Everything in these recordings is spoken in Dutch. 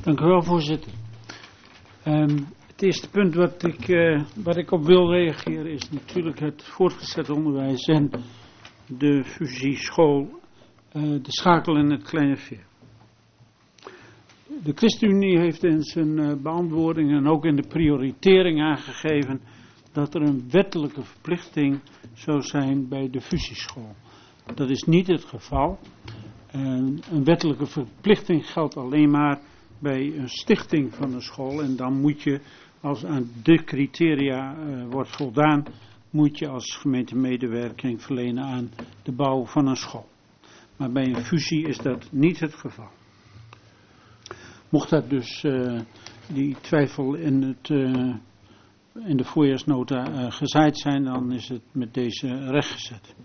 Dank u wel, voorzitter. Het eerste punt wat ik op wil reageren is natuurlijk het voortgezet onderwijs en de fusieschool, de Schakel en het Kleine Veer. De ChristenUnie heeft in zijn beantwoording en ook in de prioritering aangegeven dat er een wettelijke verplichting zou zijn bij de fusieschool. Dat is niet het geval. Een wettelijke verplichting geldt alleen maar bij een stichting van een school. En dan moet je, als aan de criteria wordt voldaan, moet je als gemeente medewerking verlenen aan de bouw van een school. Maar bij een fusie is dat niet het geval. Mocht dat dus die twijfel in de voorjaarsnota gezaaid zijn, dan is het met deze rechtgezet.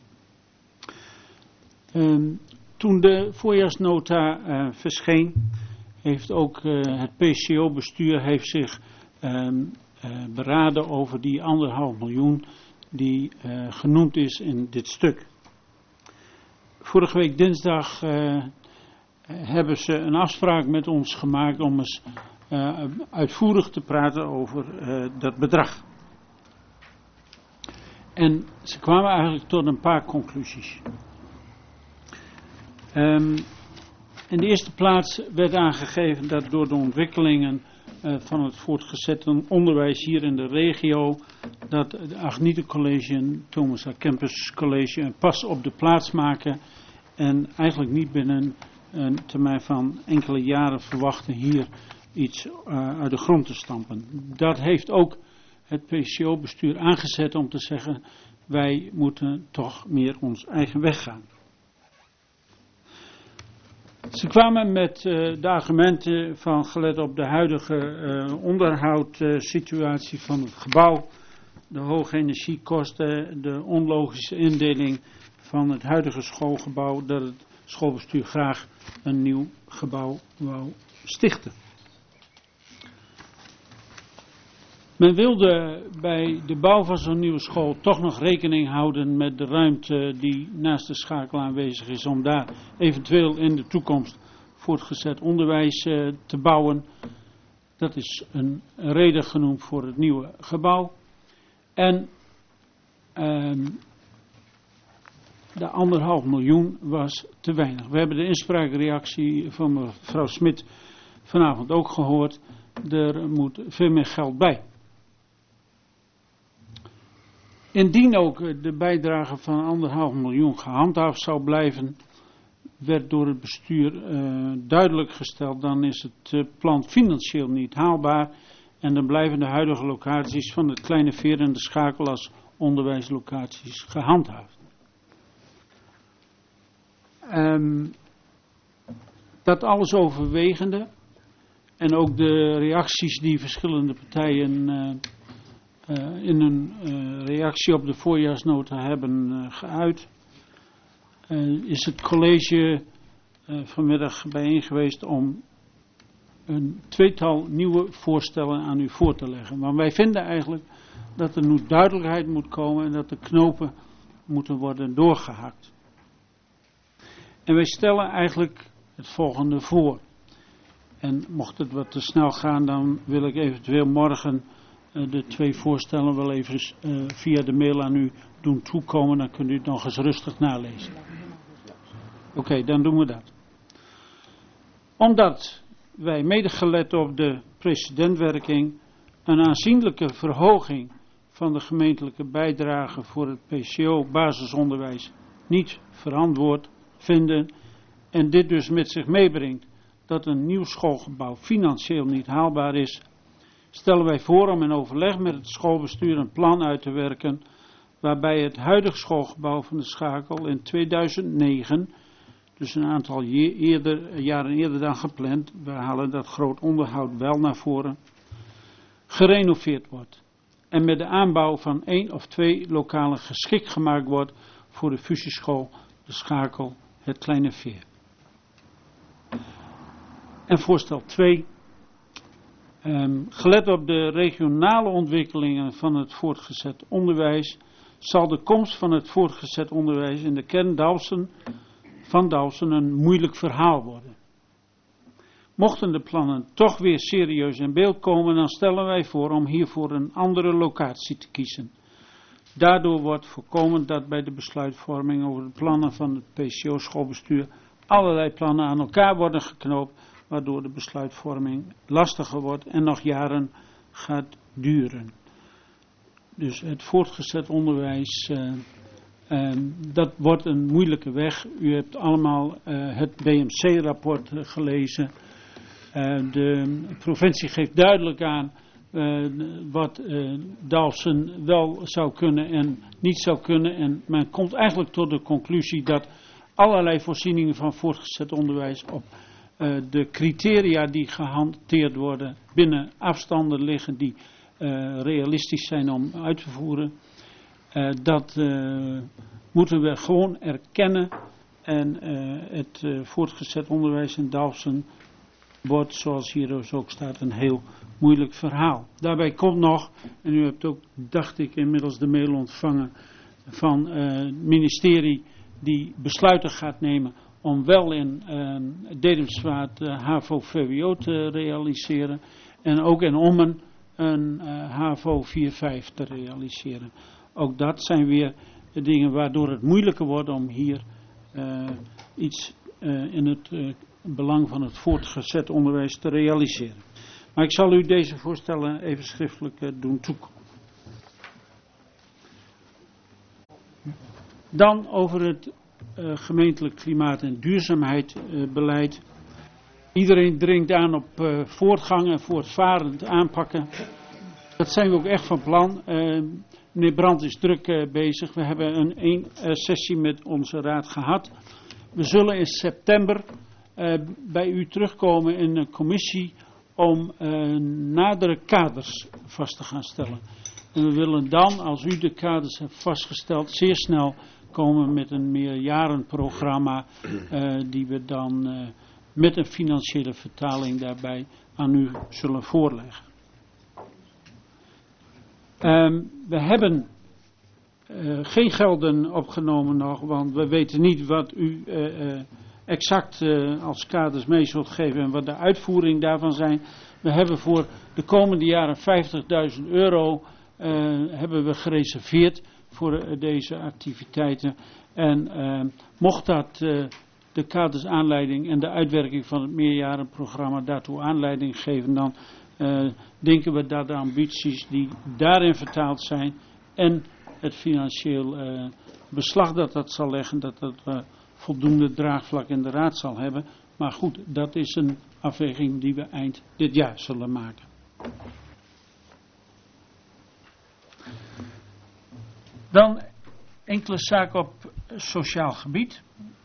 Toen de voorjaarsnota verscheen, heeft ook het PCO-bestuur zich beraden over die 1,5 miljoen die genoemd is in dit stuk. Vorige week dinsdag hebben ze een afspraak met ons gemaakt om eens uitvoerig te praten over dat bedrag. En ze kwamen eigenlijk tot een paar conclusies. In de eerste plaats werd aangegeven dat door de ontwikkelingen van het voortgezet onderwijs hier in de regio, dat de Agnete College en Thomas A. Kempis College een pas op de plaats maken en eigenlijk niet binnen een termijn van enkele jaren verwachten hier iets uit de grond te stampen. Dat heeft ook het PCO-bestuur aangezet om te zeggen, wij moeten toch meer ons eigen weg gaan. Ze kwamen met de argumenten van gelet op de huidige onderhoudssituatie van het gebouw, de hoge energiekosten, de onlogische indeling van het huidige schoolgebouw, dat het schoolbestuur graag een nieuw gebouw wou stichten. Men wilde bij de bouw van zo'n nieuwe school toch nog rekening houden met de ruimte die naast de Schakel aanwezig is om daar eventueel in de toekomst voortgezet onderwijs te bouwen. Dat is een reden genoemd voor het nieuwe gebouw. En de 1,5 miljoen was te weinig. We hebben de inspraakreactie van mevrouw Smit vanavond ook gehoord. Er moet veel meer geld bij. Indien ook de bijdrage van 1,5 miljoen gehandhaafd zou blijven, werd door het bestuur duidelijk gesteld, dan is het plan financieel niet haalbaar en dan blijven de huidige locaties van het Kleine Veer en de Schakel als onderwijslocaties gehandhaafd. Dat alles overwegende en ook de reacties die verschillende partijen in een reactie op de voorjaarsnota hebben geuit, is het college vanmiddag bijeen geweest om een tweetal nieuwe voorstellen aan u voor te leggen. Maar wij vinden eigenlijk dat er nu duidelijkheid moet komen en dat de knopen moeten worden doorgehakt. En wij stellen eigenlijk het volgende voor. En mocht het wat te snel gaan, dan wil ik eventueel morgen de 2 voorstellen wel even via de mail aan u doen toekomen. Dan kunt u het nog eens rustig nalezen. Oké, dan doen we dat. Omdat wij mede gelet op de precedentwerking een aanzienlijke verhoging van de gemeentelijke bijdrage voor het PCO basisonderwijs niet verantwoord vinden en dit dus met zich meebrengt dat een nieuw schoolgebouw financieel niet haalbaar is, stellen wij voor om in overleg met het schoolbestuur een plan uit te werken waarbij het huidige schoolgebouw van de Schakel in 2009, dus een aantal jaren eerder dan gepland, we halen dat groot onderhoud wel naar voren, gerenoveerd wordt en met de aanbouw van 1 of 2 lokalen geschikt gemaakt wordt voor de fusieschool, de Schakel, het Kleine Veer. En voorstel 2. Gelet op de regionale ontwikkelingen van het voortgezet onderwijs, zal de komst van het voortgezet onderwijs in de kern van Dalfsen een moeilijk verhaal worden. Mochten de plannen toch weer serieus in beeld komen, dan stellen wij voor om hiervoor een andere locatie te kiezen. Daardoor wordt voorkomen dat bij de besluitvorming over de plannen van het PCO-schoolbestuur allerlei plannen aan elkaar worden geknoopt, waardoor de besluitvorming lastiger wordt en nog jaren gaat duren. Dus het voortgezet onderwijs, dat wordt een moeilijke weg. U hebt allemaal het BMC-rapport gelezen. De provincie geeft duidelijk aan wat Dalfsen wel zou kunnen en niet zou kunnen. En men komt eigenlijk tot de conclusie dat allerlei voorzieningen van voortgezet onderwijs op de criteria die gehanteerd worden binnen afstanden liggen die realistisch zijn om uit te voeren. Dat moeten we gewoon erkennen. En het voortgezet onderwijs in Dalfsen wordt, zoals hier dus ook staat, een heel moeilijk verhaal. Daarbij komt nog, en u hebt ook, dacht ik, inmiddels de mail ontvangen van het ministerie die besluiten gaat nemen om wel in Dedemsvaart HAVO-VWO te realiseren en ook in Ommen een HAVO 4-5 te realiseren. Ook dat zijn weer dingen waardoor het moeilijker wordt om hier iets in het belang van het voortgezet onderwijs te realiseren. Maar ik zal u deze voorstellen even schriftelijk doen toekomen. Dan over het gemeentelijk klimaat- en duurzaamheidsbeleid. Iedereen dringt aan op voortgang en voortvarend aanpakken. Dat zijn we ook echt van plan. Meneer Brandt is druk bezig. We hebben een sessie met onze raad gehad. We zullen in september bij u terugkomen in een commissie om nadere kaders vast te gaan stellen. En we willen dan, als u de kaders hebt vastgesteld, zeer snel komen met een meerjarenprogramma die we dan met een financiële vertaling daarbij aan u zullen voorleggen. We hebben geen gelden opgenomen nog, want we weten niet wat u exact als kaders mee zult geven en wat de uitvoering daarvan zijn. We hebben voor de komende jaren €50.000 hebben we gereserveerd voor deze activiteiten. En mocht dat de kaders aanleiding en de uitwerking van het meerjarenprogramma daartoe aanleiding geven, dan denken we dat de ambities die daarin vertaald zijn en het financieel beslag dat zal leggen, dat voldoende draagvlak in de raad zal hebben. Maar goed, dat is een afweging die we eind dit jaar zullen maken. Dan enkele zaken op sociaal gebied.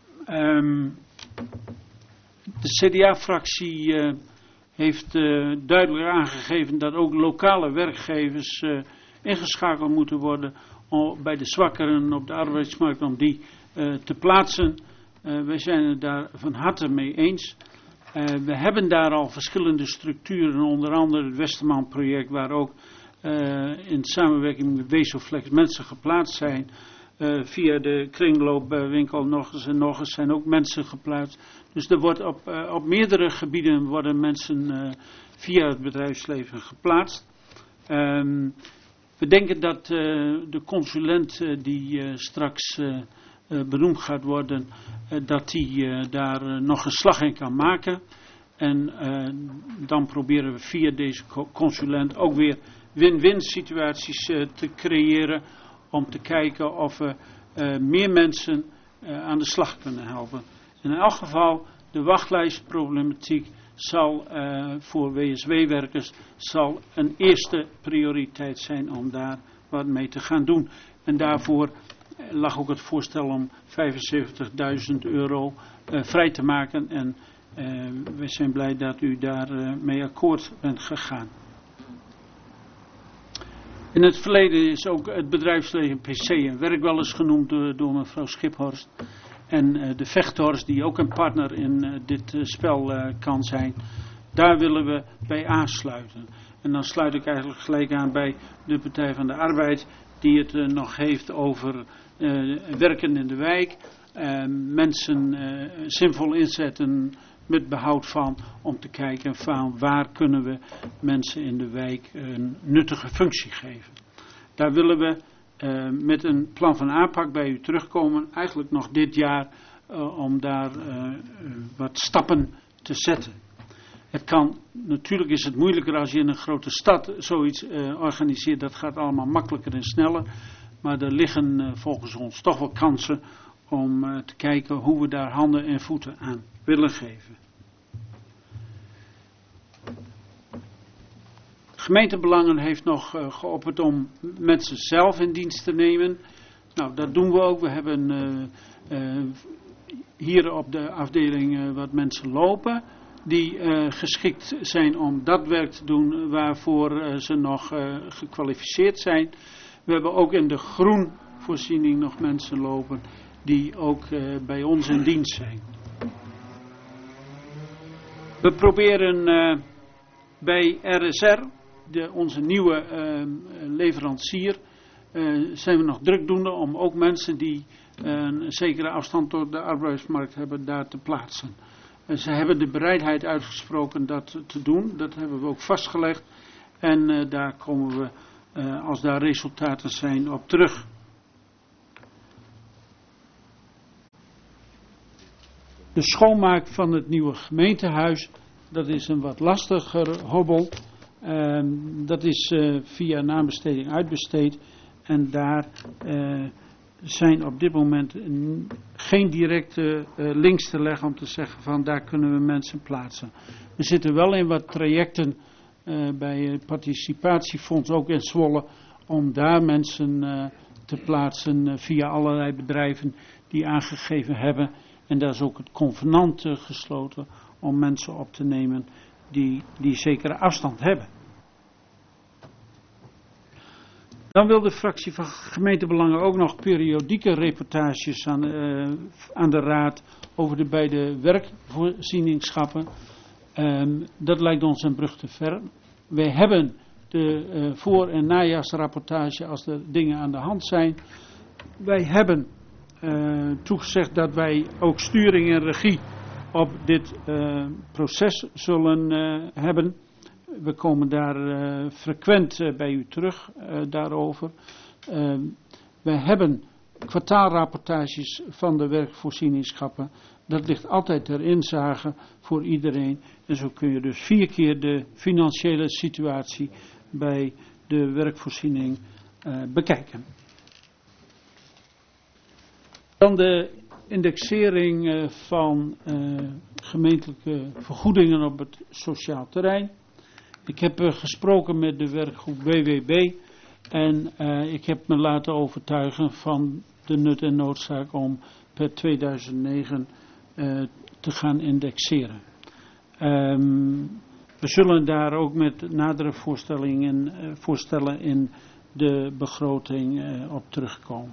De CDA-fractie heeft duidelijk aangegeven dat ook lokale werkgevers ingeschakeld moeten worden bij de zwakkeren op de arbeidsmarkt om die te plaatsen. Wij zijn het daar van harte mee eens. We hebben daar al verschillende structuren, onder andere het Westerman-project, waar ook in samenwerking met Weesoflex mensen geplaatst zijn. Via de kringloopwinkel nog eens zijn ook mensen geplaatst. Dus er wordt op meerdere gebieden worden mensen via het bedrijfsleven geplaatst. We denken dat de consulent die straks benoemd gaat worden, dat die daar nog een slag in kan maken. En dan proberen we via deze consulent ook weer win-win situaties te creëren om te kijken of we meer mensen aan de slag kunnen helpen. In elk geval, de wachtlijstproblematiek zal voor WSW-werkers zal een eerste prioriteit zijn om daar wat mee te gaan doen. En daarvoor lag ook het voorstel om €75.000 vrij te maken. En we zijn blij dat u daar mee akkoord bent gegaan. In het verleden is ook het bedrijfsleven PC en werk wel eens genoemd door mevrouw Schiphorst. En de Vechthorst, die ook een partner in dit spel kan zijn. Daar willen we bij aansluiten. En dan sluit ik eigenlijk gelijk aan bij de Partij van de Arbeid, die het nog heeft over werken in de wijk. Mensen zinvol inzetten met behoud van, om te kijken van waar kunnen we mensen in de wijk een nuttige functie geven. Daar willen we met een plan van aanpak bij u terugkomen, eigenlijk nog dit jaar, om daar wat stappen te zetten. Het kan, natuurlijk is het moeilijker als je in een grote stad zoiets organiseert, dat gaat allemaal makkelijker en sneller, maar er liggen volgens ons toch wel kansen om te kijken hoe we daar handen en voeten aan willen geven. Gemeentebelangen heeft nog geopperd om mensen zelf in dienst te nemen. Nou, dat doen we ook. We hebben hier op de afdeling wat mensen lopen die geschikt zijn om dat werk te doen waarvoor ze nog gekwalificeerd zijn. We hebben ook in de groenvoorziening nog mensen lopen die ook bij ons in dienst zijn. We proberen bij RSR, onze nieuwe leverancier, zijn we nog drukdoende om ook mensen die een zekere afstand tot de arbeidsmarkt hebben daar te plaatsen. Ze hebben de bereidheid uitgesproken dat te doen, dat hebben we ook vastgelegd en daar komen we, als daar resultaten zijn, op terug. De schoonmaak van het nieuwe gemeentehuis, dat is een wat lastiger hobbel. Dat is via een aanbesteding uitbesteed. En daar zijn op dit moment geen directe links te leggen om te zeggen van daar kunnen we mensen plaatsen. We zitten wel in wat trajecten bij het participatiefonds, ook in Zwolle, om daar mensen te plaatsen via allerlei bedrijven die aangegeven hebben. En daar is ook het convenant gesloten om mensen op te nemen die zekere afstand hebben. Dan wil de fractie van gemeentebelangen ook nog periodieke reportages aan de raad over de beide werkvoorzieningschappen. Dat lijkt ons een brug te ver. Wij hebben de voor- en najaarsrapportage als er dingen aan de hand zijn. Wij hebben toegezegd dat wij ook sturing en regie op dit proces zullen hebben. We komen daar frequent bij u terug daarover. We hebben kwartaalrapportages van de werkvoorzieningschappen. Dat ligt altijd ter inzage voor iedereen. En zo kun je dus 4 keer de financiële situatie bij de werkvoorziening bekijken. Dan de indexering van gemeentelijke vergoedingen op het sociaal terrein. Ik heb gesproken met de werkgroep WWB en ik heb me laten overtuigen van de nut en noodzaak om per 2009 te gaan indexeren. We zullen daar ook met nadere voorstellen in de begroting op terugkomen.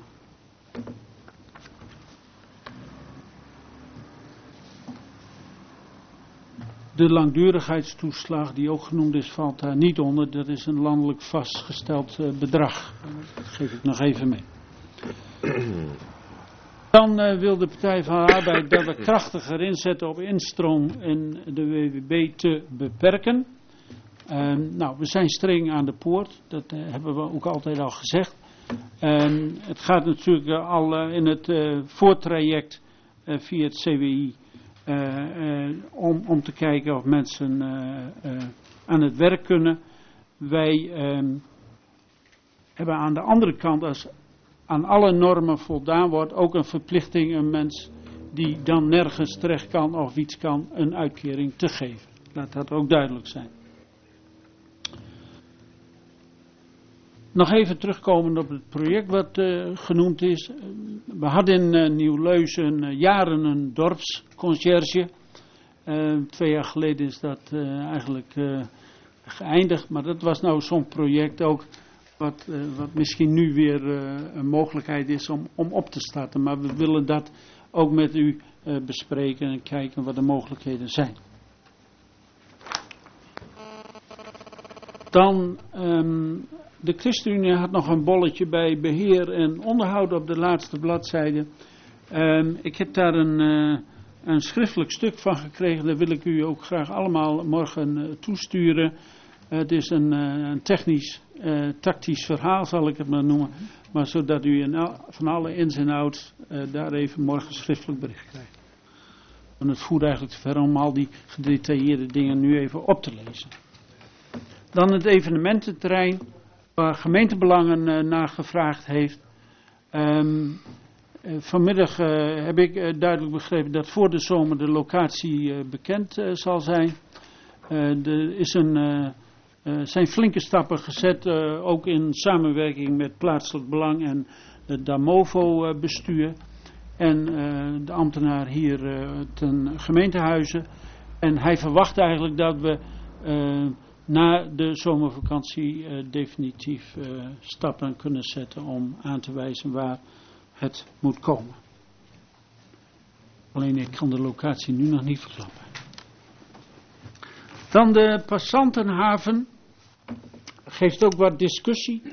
De langdurigheidstoeslag die ook genoemd is, valt daar niet onder. Dat is een landelijk vastgesteld bedrag. Dat geef ik nog even mee. Dan wil de Partij van de Arbeid dat we krachtiger inzetten op instroom en de WWB te beperken. Nou, we zijn streng aan de poort. Dat hebben we ook altijd al gezegd. Het gaat natuurlijk al in het voortraject via het CWI. Om te kijken of mensen aan het werk kunnen. Wij hebben aan de andere kant, als aan alle normen voldaan wordt, ook een verplichting een mens die dan nergens terecht kan of iets kan, een uitkering te geven. Laat dat ook duidelijk zijn. Nog even terugkomen op het project wat genoemd is. We hadden in Nieuw-Leuzen jaren een dorpsconcierge. 2 jaar geleden is dat eigenlijk geëindigd. Maar dat was nou zo'n project ook wat misschien nu weer een mogelijkheid is om op te starten. Maar we willen dat ook met u bespreken en kijken wat de mogelijkheden zijn. Dan de ChristenUnie had nog een bolletje bij beheer en onderhoud op de laatste bladzijde. Ik heb daar een schriftelijk stuk van gekregen. Daar wil ik u ook graag allemaal morgen toesturen. Het is een technisch, tactisch verhaal zal ik het maar noemen. Maar zodat u van alle ins en outs daar even morgen schriftelijk bericht krijgt. Want het voert eigenlijk te ver om al die gedetailleerde dingen nu even op te lezen. Dan het evenemententerrein waar gemeentebelangen naar gevraagd heeft. Vanmiddag heb ik duidelijk begrepen dat voor de zomer de locatie bekend zal zijn. Er zijn flinke stappen gezet, ook in samenwerking met Plaatselijk Belang en het Damovo-bestuur. En de ambtenaar hier ten gemeentehuize. En hij verwacht eigenlijk dat we na de zomervakantie definitief stappen kunnen zetten om aan te wijzen waar het moet komen. Alleen ik kan de locatie nu nog niet verklappen. Dan de passantenhaven. Geeft ook wat discussie.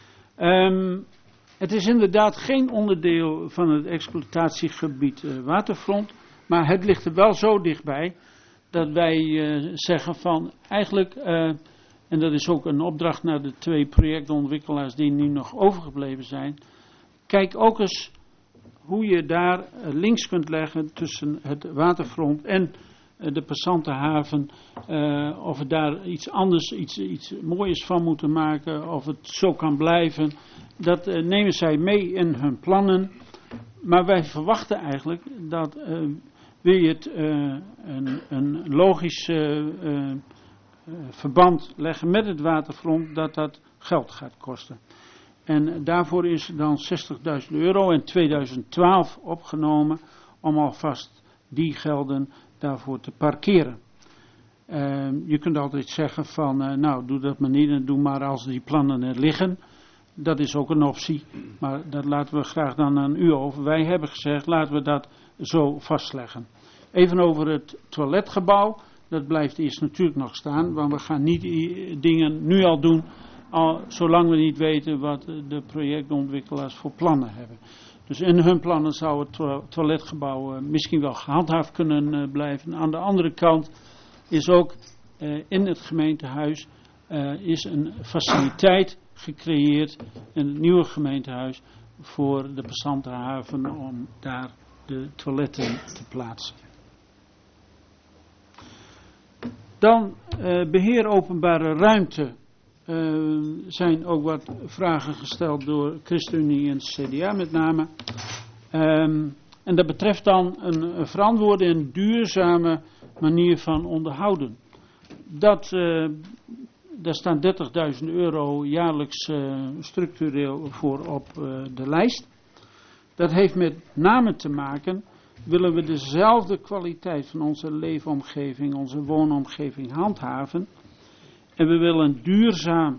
Het is inderdaad geen onderdeel van het exploitatiegebied waterfront. Maar het ligt er wel zo dichtbij dat wij zeggen van eigenlijk, en dat is ook een opdracht naar de 2 projectontwikkelaars die nu nog overgebleven zijn. Kijk ook eens hoe je daar links kunt leggen tussen het waterfront en de passantenhaven. Of we daar iets anders, iets moois van moeten maken. Of het zo kan blijven. Dat nemen zij mee in hun plannen. Maar wij verwachten eigenlijk dat wil je het een logisch verband leggen met het waterfront, dat geld gaat kosten. En daarvoor is dan €60.000 in 2012 opgenomen om alvast die gelden daarvoor te parkeren. Je kunt altijd zeggen van, nou doe dat maar niet en doe maar als die plannen er liggen. Dat is ook een optie, maar dat laten we graag dan aan u over. Wij hebben gezegd, laten we dat zo vastleggen. Even over het toiletgebouw, dat blijft eerst natuurlijk nog staan, want we gaan niet dingen nu al doen, zolang we niet weten wat de projectontwikkelaars voor plannen hebben. Dus in hun plannen zou het toiletgebouw misschien wel gehandhaafd kunnen blijven. Aan de andere kant is ook in het gemeentehuis is een faciliteit gecreëerd in het nieuwe gemeentehuis voor de passantenhaven om daar de toiletten te plaatsen. Dan beheer openbare ruimte. Zijn ook wat vragen gesteld door ChristenUnie en CDA met name. En dat betreft dan een verantwoorde en duurzame manier van onderhouden. Daar staan €30.000 jaarlijks structureel voor op de lijst. Dat heeft met name te maken, willen we dezelfde kwaliteit van onze leefomgeving, onze woonomgeving handhaven. En we willen duurzaam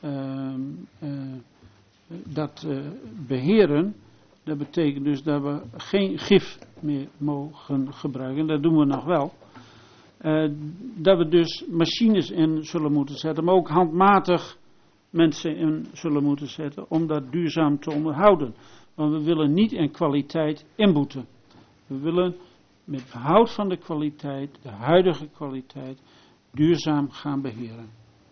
dat beheren. Dat betekent dus dat we geen gif meer mogen gebruiken. Dat doen we nog wel. Dat we dus machines in zullen moeten zetten. Maar ook handmatig mensen in zullen moeten zetten. Om dat duurzaam te onderhouden. Want we willen niet in kwaliteit inboeten. We willen met behoud van de kwaliteit, de huidige kwaliteit, duurzaam gaan beheren.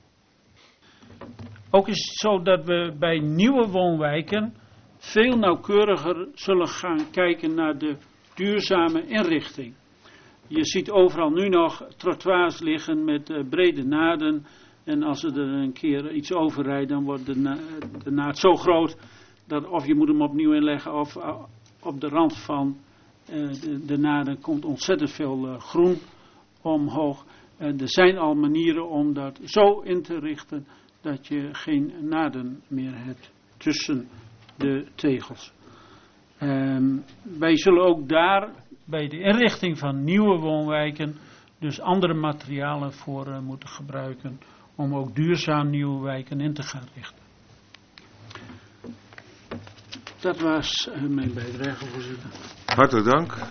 Ook is het zo dat we bij nieuwe woonwijken veel nauwkeuriger zullen gaan kijken naar de duurzame inrichting. Je ziet overal nu nog trottoirs liggen met brede naden. En als er een keer iets overrijdt, dan wordt de naad zo groot dat of je moet hem opnieuw inleggen of op de rand van de naden komt ontzettend veel groen omhoog. Er zijn al manieren om dat zo in te richten dat je geen naden meer hebt tussen de tegels. Wij zullen ook daar bij de inrichting van nieuwe woonwijken dus andere materialen voor moeten gebruiken om ook duurzaam nieuwe wijken in te gaan richten. Dat was mijn bijdrage, voorzitter. Hartelijk dank.